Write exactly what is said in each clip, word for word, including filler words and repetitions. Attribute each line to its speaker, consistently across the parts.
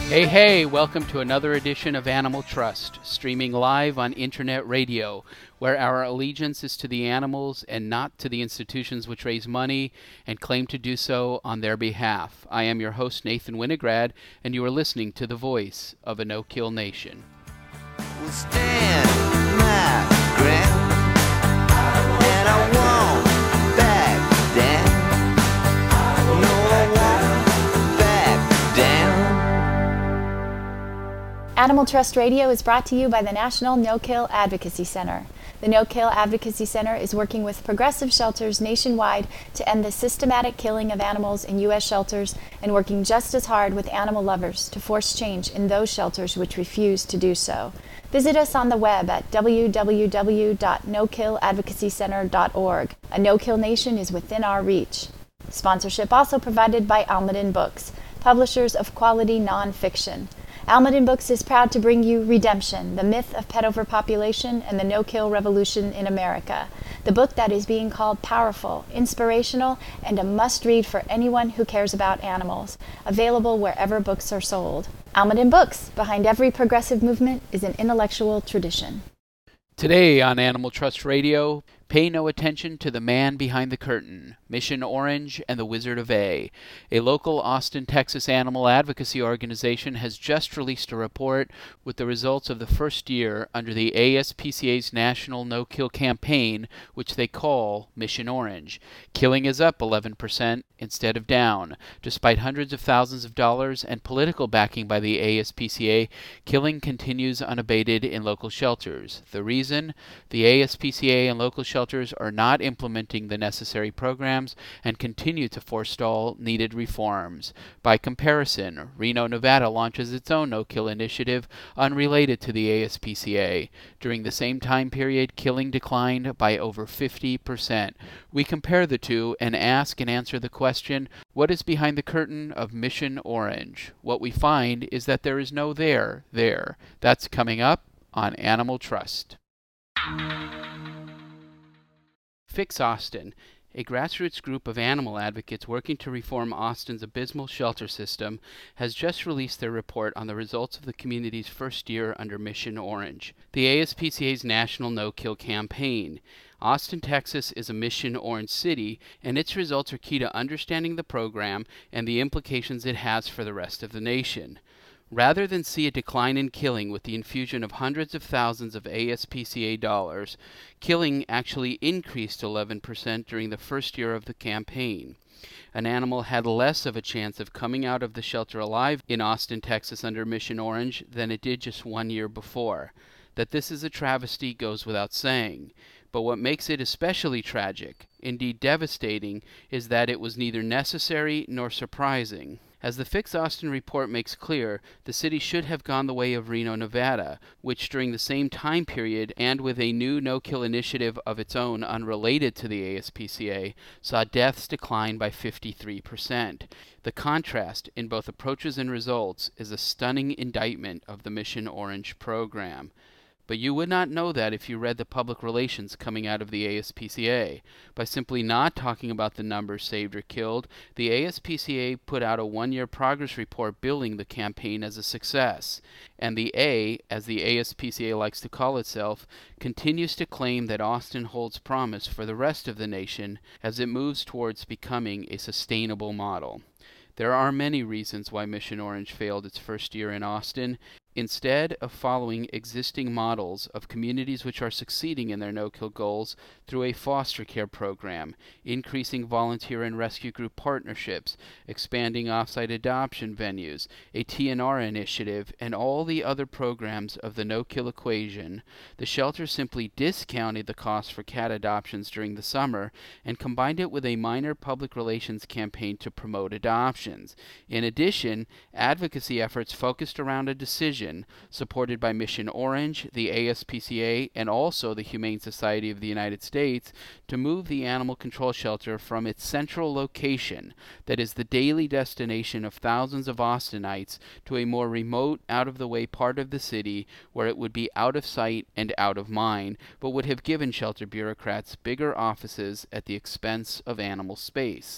Speaker 1: Hey, hey, welcome to another edition of Animal Trust, streaming live on internet radio, where our allegiance is to the animals and not to the institutions which raise money and claim to do so on their behalf. I am your host, Nathan Winograd, and you are listening to the voice of a no-kill nation.
Speaker 2: We'll stand my ground, and I won't back down. No, I won't back down.
Speaker 3: Animal Trust Radio is brought to you by the National No-Kill Advocacy Center. The No-Kill Advocacy Center is working with progressive shelters nationwide to end the systematic killing of animals in U S shelters and working just as hard with animal lovers to force change in those shelters which refuse to do so. Visit us on the web at w w w dot no kill advocacy center dot org. A no-kill nation is within our reach. Sponsorship also provided by Almaden Books, publishers of quality nonfiction. Almaden Books is proud to bring you Redemption, the Myth of Pet Overpopulation and the No-Kill Revolution in America, the book that is being called powerful, inspirational, and a must-read for anyone who cares about animals, available wherever books are sold. Almaden Books, behind every progressive movement is an intellectual tradition.
Speaker 1: Today on Animal Trust Radio, pay no attention to the man behind the curtain, Mission Orange and the Wizard of A. A local Austin, Texas animal advocacy organization has just released a report with the results of the first year under the A S P C A's National No-Kill campaign, which they call Mission Orange. Killing is up eleven percent instead of down. Despite hundreds of thousands of dollars and political backing by the A S P C A, killing continues unabated in local shelters. The reason? The A S P C A and local shelters are not implementing the necessary programs and continue to forestall needed reforms. By comparison, Reno, Nevada launches its own no-kill initiative unrelated to the A S P C A. During the same time period, killing declined by over fifty percent. We compare the two and ask and answer the question, what is behind the curtain of Mission Orange? What we find is that there is no there there. That's coming up on Animal Trust. Fix Austin, a grassroots group of animal advocates working to reform Austin's abysmal shelter system, has just released their report on the results of the community's first year under Mission Orange, the A S P C A's National No-Kill campaign. Austin, Texas is a Mission Orange city, and its results are key to understanding the program and the implications it has for the rest of the nation. Rather than see a decline in killing with the infusion of hundreds of thousands of A S P C A dollars, killing actually increased eleven percent during the first year of the campaign. An animal had less of a chance of coming out of the shelter alive in Austin, Texas under Mission Orange than it did just one year before. That this is a travesty goes without saying. But what makes it especially tragic, indeed devastating, is that it was neither necessary nor surprising. As the Fix Austin report makes clear, the city should have gone the way of Reno, Nevada, which during the same time period and with a new no-kill initiative of its own unrelated to the A S P C A, saw deaths decline by fifty-three percent. The contrast in both approaches and results is a stunning indictment of the Mission Orange program. But you would not know that if you read the public relations coming out of the A S P C A. By simply not talking about the numbers saved or killed, the A S P C A put out a one-year progress report billing the campaign as a success. And the A, as the A S P C A likes to call itself, continues to claim that Austin holds promise for the rest of the nation as it moves towards becoming a sustainable model. There are many reasons why Mission Orange failed its first year in Austin. Instead of following existing models of communities which are succeeding in their no-kill goals through a foster care program, increasing volunteer and rescue group partnerships, expanding off-site adoption venues, a T N R initiative, and all the other programs of the no-kill equation, the shelter simply discounted the cost for cat adoptions during the summer and combined it with a minor public relations campaign to promote adoptions. In addition, advocacy efforts focused around a decision supported by Mission Orange, the A S P C A, and also the Humane Society of the United States to move the animal control shelter from its central location, that is the daily destination of thousands of Austinites, to a more remote, out-of-the-way part of the city where it would be out of sight and out of mind, but would have given shelter bureaucrats bigger offices at the expense of animal space.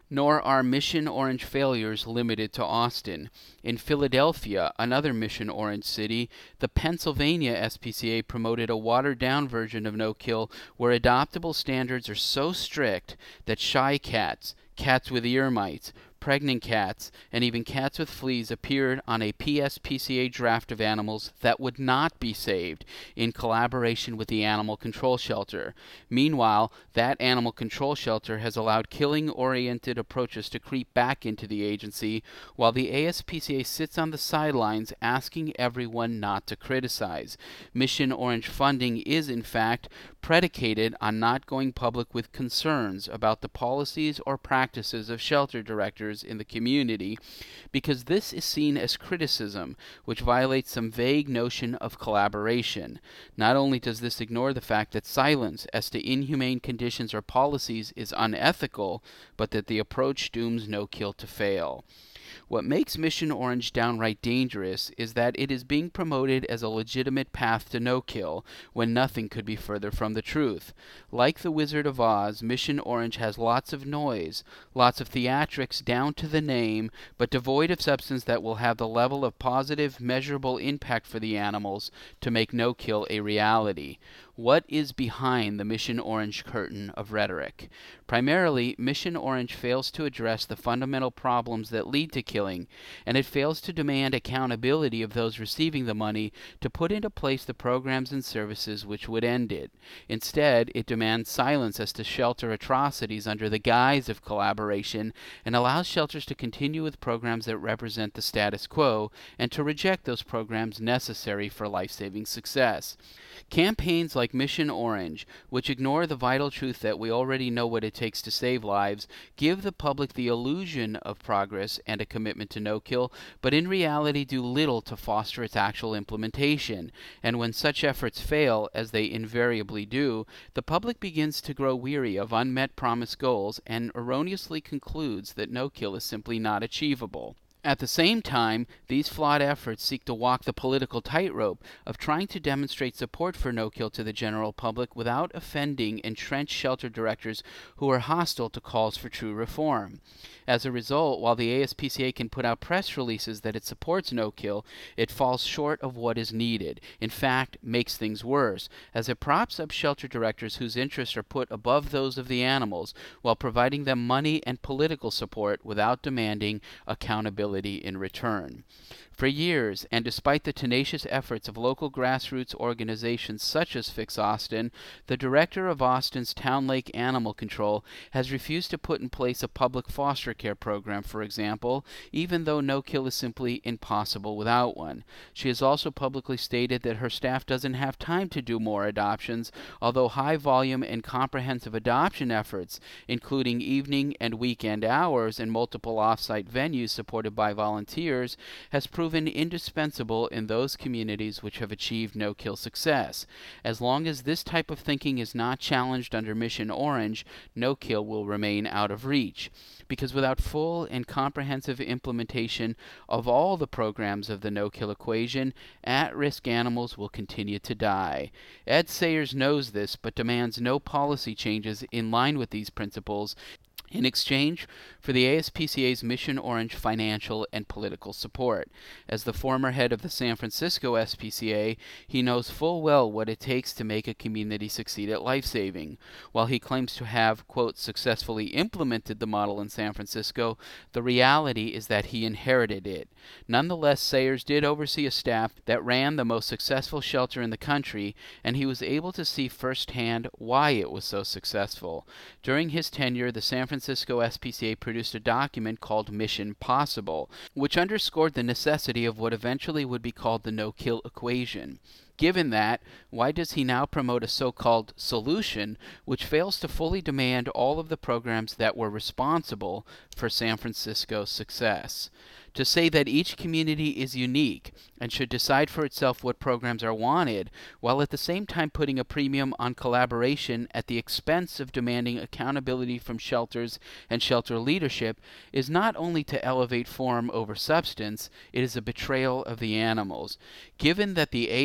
Speaker 1: Nor are Mission Orange failures limited to Austin. In Philadelphia, another Mission Orange city, the Pennsylvania S P C A promoted a watered-down version of no-kill where adoptable standards are so strict that shy cats, cats with ear mites, pregnant cats, and even cats with fleas appeared on a P S P C A draft of animals that would not be saved in collaboration with the animal control shelter. Meanwhile, that animal control shelter has allowed killing-oriented approaches to creep back into the agency, while the A S P C A sits on the sidelines asking everyone not to criticize. Mission Orange funding is, in fact, predicated on not going public with concerns about the policies or practices of shelter directors in the community, because this is seen as criticism, which violates some vague notion of collaboration. Not only does this ignore the fact that silence as to inhumane conditions or policies is unethical, but that the approach dooms no-kill to fail. What makes Mission Orange downright dangerous is that it is being promoted as a legitimate path to no-kill, when nothing could be further from the truth. Like the Wizard of Oz, Mission Orange has lots of noise, lots of theatrics down to the name, but devoid of substance that will have the level of positive, measurable impact for the animals to make no-kill a reality. What is behind the Mission Orange curtain of rhetoric? Primarily, Mission Orange fails to address the fundamental problems that lead to killing, and it fails to demand accountability of those receiving the money to put into place the programs and services which would end it. Instead, it demands silence as to shelter atrocities under the guise of collaboration, and allows shelters to continue with programs that represent the status quo, and to reject those programs necessary for life-saving success. Campaigns like Mission Orange, which ignore the vital truth that we already know what it takes to save lives, give the public the illusion of progress and a commitment to no-kill, but in reality do little to foster its actual implementation. And when such efforts fail, as they invariably do, the public begins to grow weary of unmet promised goals and erroneously concludes that no-kill is simply not achievable. At the same time, these flawed efforts seek to walk the political tightrope of trying to demonstrate support for no-kill to the general public without offending entrenched shelter directors who are hostile to calls for true reform. As a result, while the A S P C A can put out press releases that it supports no-kill, it falls short of what is needed. In fact, makes things worse, as it props up shelter directors whose interests are put above those of the animals, while providing them money and political support without demanding accountability in return. For years, and despite the tenacious efforts of local grassroots organizations such as Fix Austin, the director of Austin's Town Lake Animal Control has refused to put in place a public foster care program, for example, even though no-kill is simply impossible without one. She has also publicly stated that her staff doesn't have time to do more adoptions, although high-volume and comprehensive adoption efforts, including evening and weekend hours in multiple off-site venues supported by volunteers, has proven indispensable in those communities which have achieved no-kill success. As long as this type of thinking is not challenged under Mission Orange, no-kill will remain out of reach. Because without full and comprehensive implementation of all the programs of the no-kill equation, at-risk animals will continue to die. Ed Sayers knows this, but demands no policy changes in line with these principles in exchange for the A S P C A's Mission Orange financial and political support. As the former head of the San Francisco S P C A, he knows full well what it takes to make a community succeed at life-saving. While he claims to have, quote, successfully implemented the model in San Francisco, the reality is that he inherited it. Nonetheless, Sayers did oversee a staff that ran the most successful shelter in the country, and he was able to see firsthand why it was so successful. During his tenure, the San Francisco S P C A produced a document called Mission Possible, which underscored the necessity of what eventually would be called the no-kill equation. Given that, why does he now promote a so-called solution which fails to fully demand all of the programs that were responsible for San Francisco's success? To say that each community is unique and should decide for itself what programs are wanted, while at the same time putting a premium on collaboration at the expense of demanding accountability from shelters and shelter leadership, is not only to elevate form over substance, it is a betrayal of the animals. Given that the A S P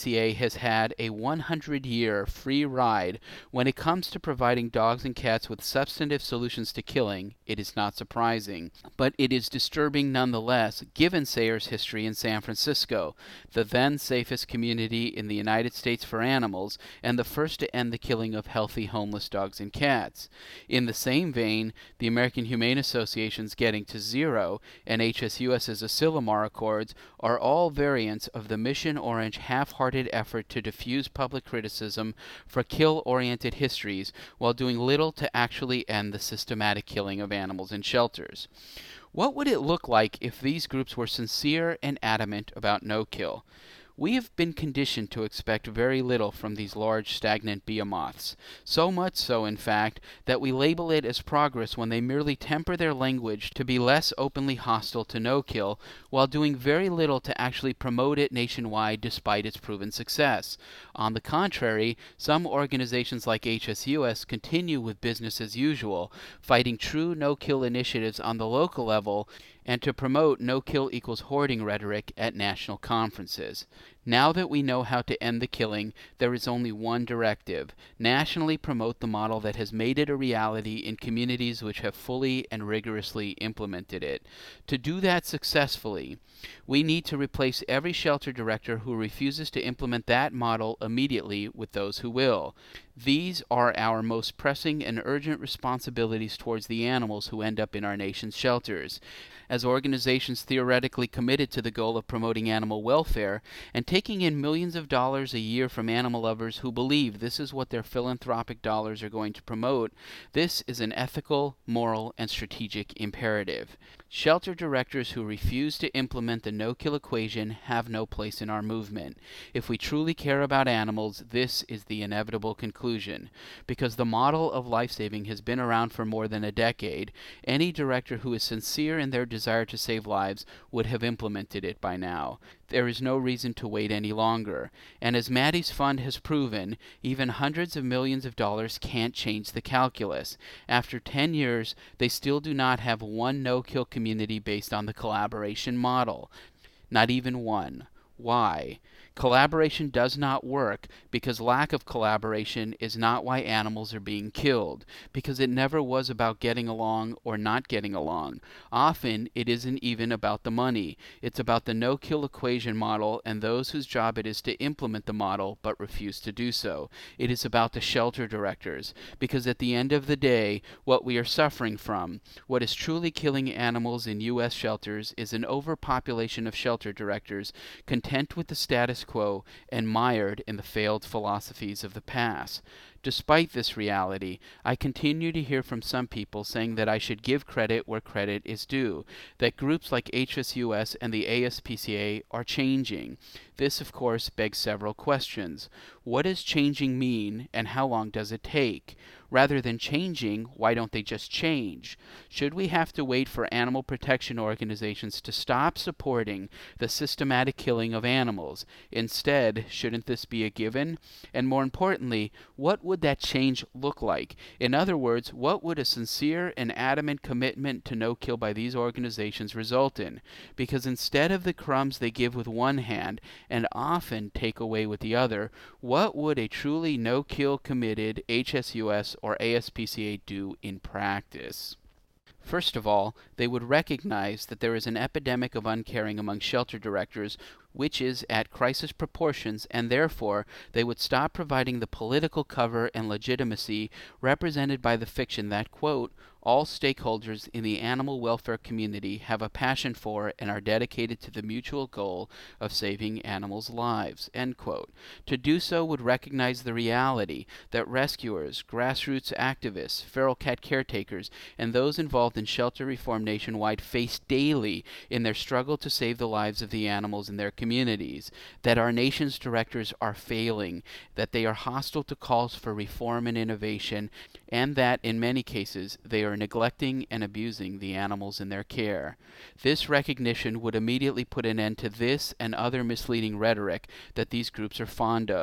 Speaker 1: C A has had a one hundred year free ride when it comes to providing dogs and cats with substantive solutions to killing. It is not surprising, but it is disturbing nonetheless, given Sayers' history in San Francisco, the then safest community in the United States for animals, and the first to end the killing of healthy homeless dogs and cats. In the same vein, the American Humane Association's Getting to Zero and H S U S's Asilomar Accords are all variants of the Mission Orange half-hearted effort to diffuse public criticism for kill-oriented histories while doing little to actually end the systematic killing of animals in shelters. What would it look like if these groups were sincere and adamant about no-kill? We have been conditioned to expect very little from these large, stagnant behemoths, so much so, in fact, that we label it as progress when they merely temper their language to be less openly hostile to no-kill, while doing very little to actually promote it nationwide despite its proven success. On the contrary, some organizations like H S U S continue with business as usual, fighting true no-kill initiatives on the local level and to promote no-kill equals hoarding rhetoric at national conferences. Now that we know how to end the killing, there is only one directive: nationally promote the model that has made it a reality in communities which have fully and rigorously implemented it. To do that successfully, we need to replace every shelter director who refuses to implement that model immediately with those who will. These are our most pressing and urgent responsibilities towards the animals who end up in our nation's shelters. As organizations theoretically committed to the goal of promoting animal welfare and taking in millions of dollars a year from animal lovers who believe this is what their philanthropic dollars are going to promote, this is an ethical, moral, and strategic imperative. Shelter directors who refuse to implement the no-kill equation have no place in our movement. If we truly care about animals, this is the inevitable conclusion. Because the model of life-saving has been around for more than a decade, any director who is sincere in their desire to save lives would have implemented it by now. There is no reason to wait any longer. And as Maddie's fund has proven, even hundreds of millions of dollars can't change the calculus. After ten years, they still do not have one no-kill community based on the collaboration model. Not even one. Why? Collaboration does not work because lack of collaboration is not why animals are being killed, because it never was about getting along or not getting along. Often it isn't even about the money. It's about the no-kill equation model and those whose job it is to implement the model but refuse to do so. It is about the shelter directors, because at the end of the day, what we are suffering from, what is truly killing animals in U S shelters, is an overpopulation of shelter directors content with the status quo and mired in the failed philosophies of the past. Despite this reality, I continue to hear from some people saying that I should give credit where credit is due, that groups like H S U S and the A S P C A are changing. This, of course, begs several questions. What does changing mean, and how long does it take? Rather than changing, why don't they just change? Should we have to wait for animal protection organizations to stop supporting the systematic killing of animals? Instead, shouldn't this be a given? And more importantly, what would that change look like? In other words, what would a sincere and adamant commitment to no kill by these organizations result in? Because instead of the crumbs they give with one hand and often take away with the other, what would a truly no-kill committed H S U S or A S P C A do in practice? First of all, they would recognize that there is an epidemic of uncaring among shelter directors which is at crisis proportions, and therefore they would stop providing the political cover and legitimacy represented by the fiction that, quote, all stakeholders in the animal welfare community have a passion for and are dedicated to the mutual goal of saving animals' lives, end quote. To do so would recognize the reality that rescuers, grassroots activists, feral cat caretakers, and those involved in shelter reform nationwide face daily in their struggle to save the lives of the animals in their communities, that our nation's directors are failing, that they are hostile to calls for reform and innovation, and that, in many cases, they are neglecting and abusing the animals in their care. This recognition would immediately put an end to this and other misleading rhetoric that these groups are fond of.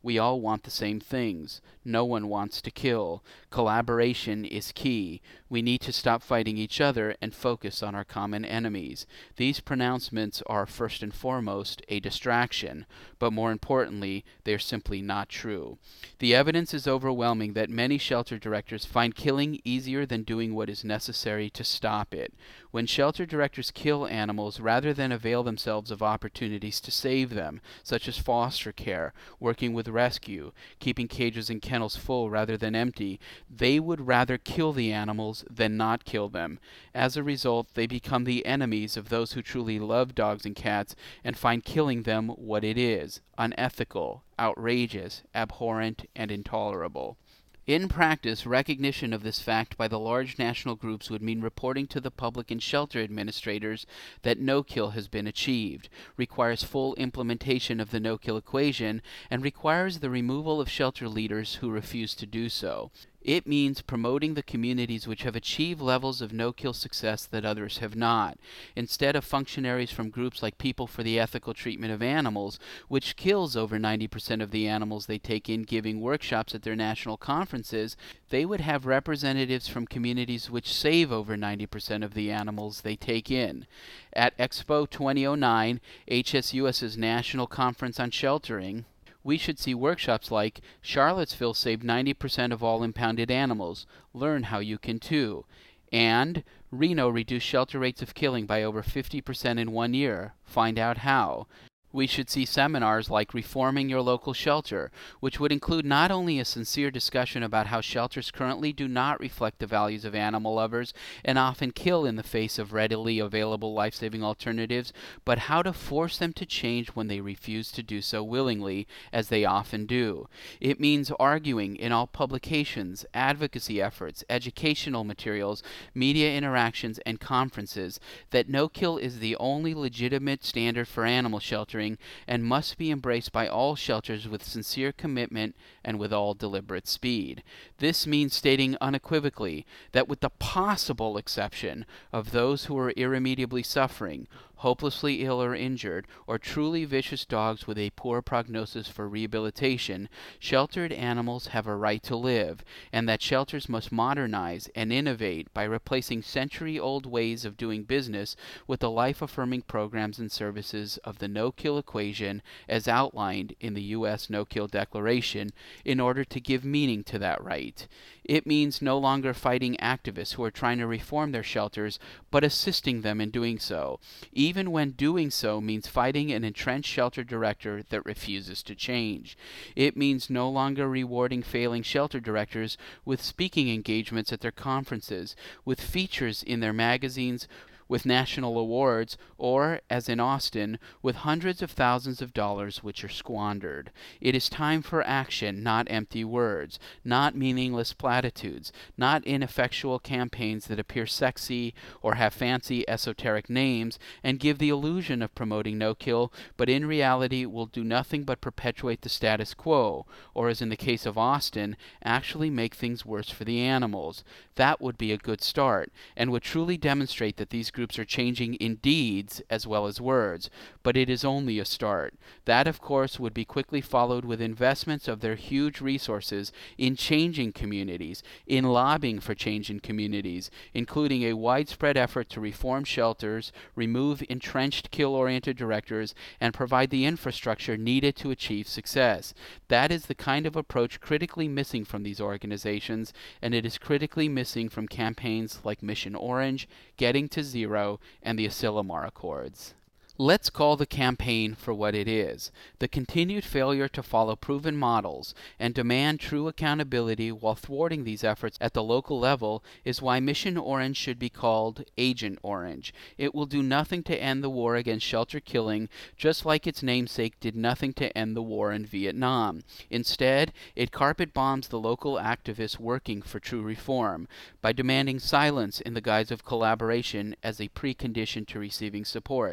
Speaker 1: We all want the same things. No one wants to kill. Collaboration is key. We need to stop fighting each other and focus on our common enemies. These pronouncements are first and foremost a distraction, but more importantly, they are simply not true. The evidence is overwhelming that many shelter directors find killing easier than doing what is necessary to stop it. When shelter directors kill animals rather than avail themselves of opportunities to save them, such as foster care, working with rescue, keeping cages and kennels full rather than empty, they would rather kill the animals than not kill them. As a result, they become the enemies of those who truly love dogs and cats and find killing them what it is: unethical, outrageous, abhorrent, and intolerable. In practice, recognition of this fact by the large national groups would mean reporting to the public and shelter administrators that no-kill has been achieved, requires full implementation of the no-kill equation, and requires the removal of shelter leaders who refuse to do so. It means promoting the communities which have achieved levels of no-kill success that others have not, instead of functionaries from groups like People for the Ethical Treatment of Animals, which kills over ninety percent of the animals they take in, giving workshops at their national conferences. They would have representatives from communities which save over ninety percent of the animals they take in. At Expo twenty oh nine, HSUS's National Conference on Sheltering, we should see workshops like Charlottesville saved ninety percent of all impounded animals. Learn how you can too. And Reno reduced shelter rates of killing by over fifty percent in one year. Find out how. We should see seminars like Reforming Your Local Shelter, which would include not only a sincere discussion about how shelters currently do not reflect the values of animal lovers and often kill in the face of readily available life-saving alternatives, but how to force them to change when they refuse to do so willingly, as they often do. It means arguing in all publications, advocacy efforts, educational materials, media interactions, and conferences that no-kill is the only legitimate standard for animal sheltering and must be embraced by all shelters with sincere commitment and with all deliberate speed. This means stating unequivocally that with the possible exception of those who are irremediably suffering, hopelessly ill or injured, or truly vicious dogs with a poor prognosis for rehabilitation, sheltered animals have a right to live, and that shelters must modernize and innovate by replacing century-old ways of doing business with the life-affirming programs and services of the no-kill equation as outlined in the U S No-Kill Declaration in order to give meaning to that right. It means no longer fighting activists who are trying to reform their shelters, but assisting them in doing so, even when doing so means fighting an entrenched shelter director that refuses to change. It means no longer rewarding failing shelter directors with speaking engagements at their conferences, with features in their magazines, with national awards, or, as in Austin, with hundreds of thousands of dollars which are squandered. It is time for action, not empty words, not meaningless platitudes, not ineffectual campaigns that appear sexy or have fancy esoteric names and give the illusion of promoting no-kill, but in reality will do nothing but perpetuate the status quo, or, as in the case of Austin, actually make things worse for the animals. That would be a good start, and would truly demonstrate that these groups are changing in deeds as well as words, but it is only a start. That, of course, would be quickly followed with investments of their huge resources in changing communities, in lobbying for change in communities, including a widespread effort to reform shelters, remove entrenched kill-oriented directors, and provide the infrastructure needed to achieve success. That is the kind of approach critically missing from these organizations, and it is critically missing from campaigns like Mission Orange, Getting to Zero, and the Asilomar Accords. Let's call the campaign for what it is: the continued failure to follow proven models and demand true accountability while thwarting these efforts at the local level is why Mission Orange should be called Agent Orange. It will do nothing to end the war against shelter killing, just like its namesake did nothing to end the war in Vietnam. Instead, it carpet bombs the local activists working for true reform by demanding silence in the guise of collaboration as a precondition to receiving support, by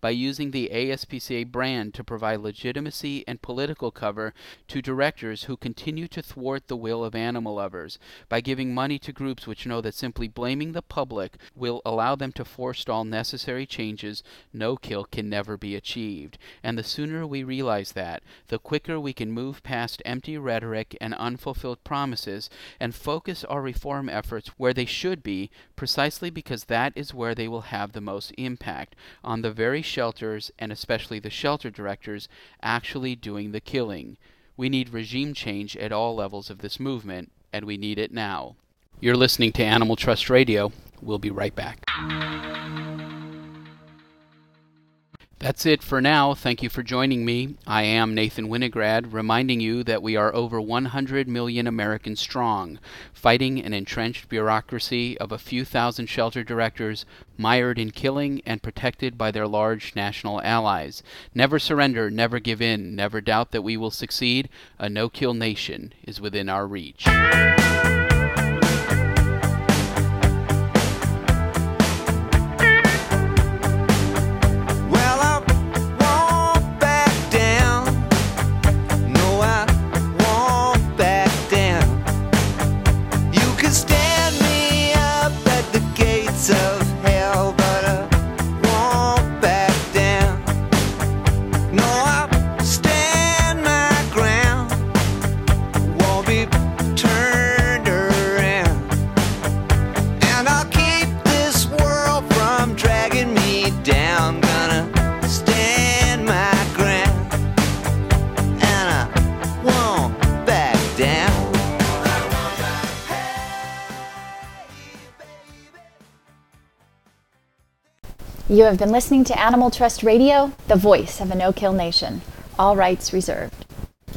Speaker 1: by using the A S P C A brand to provide legitimacy and political cover to directors who continue to thwart the will of animal lovers, by giving money to groups which know that simply blaming the public will allow them to forestall necessary changes, no-kill can never be achieved. And the sooner we realize that, the quicker we can move past empty rhetoric and unfulfilled promises and focus our reform efforts where they should be, precisely because that is where they will have the most impact, on the very shelters, and especially the shelter directors, actually doing the killing. We need regime change at all levels of this movement, and we need it now. You're listening to Animal Trust Radio. We'll be right back. That's it for now. Thank you for joining me. I am Nathan Winograd, reminding you that we are over one hundred million Americans strong, fighting an entrenched bureaucracy of a few thousand shelter directors, mired in killing and protected by their large national allies. Never surrender, never give in, never doubt that we will succeed. A no-kill nation is within our reach.
Speaker 3: You have been listening to Animal Trust Radio, the voice of a no-kill nation. All rights reserved.